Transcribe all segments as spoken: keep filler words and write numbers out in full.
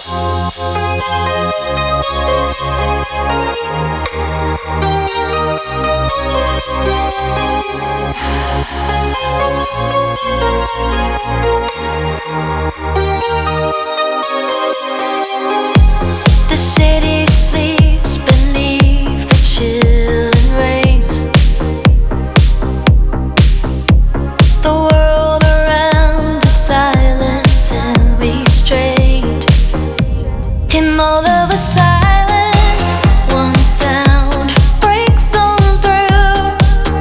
The city sleeps beneath the chill and rain. The world around is silent and restrained. In all of a silence, one sound breaks on through.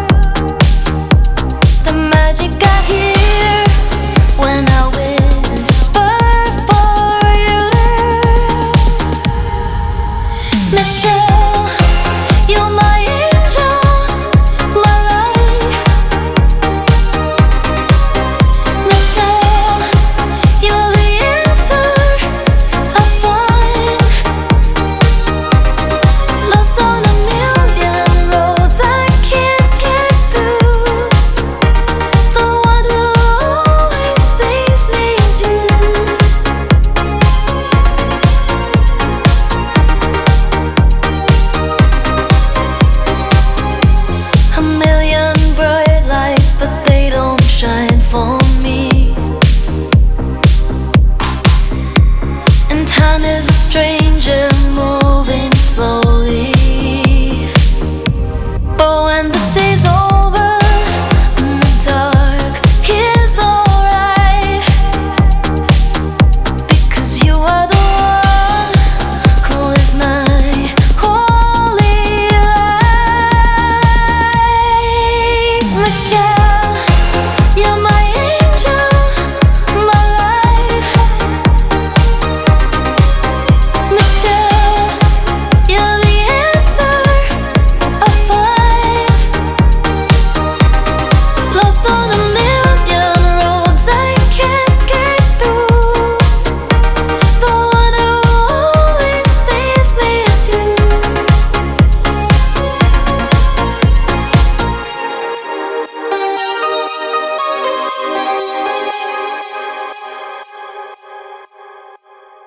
The magic I hear when I whisper for you to Michelle.